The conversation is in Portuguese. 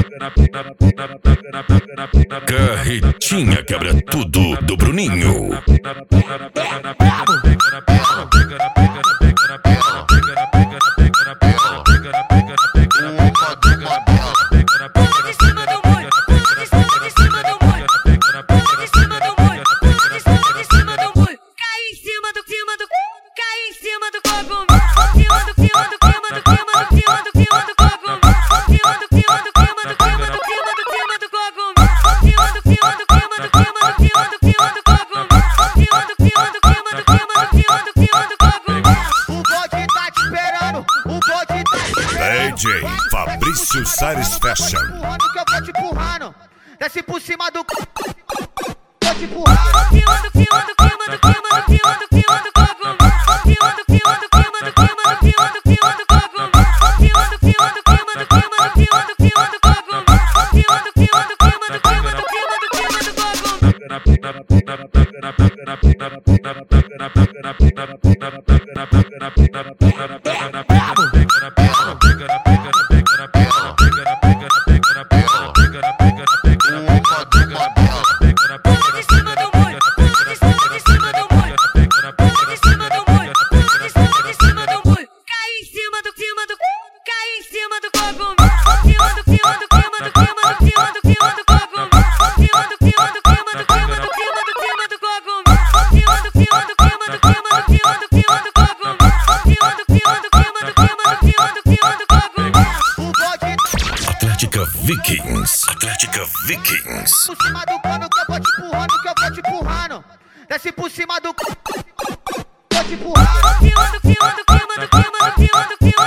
Carretinha quebra tudo do Bruninho. DJ Fabrício Sares Fashion. Que eu vou te empurrando, desce por cima do vou te empurrando. Atlética Vikings. Atlética Vikings. Por cima do cano que eu vou te empurrando, que eu vou te empurrando. Desce por cima do vou te empurrando.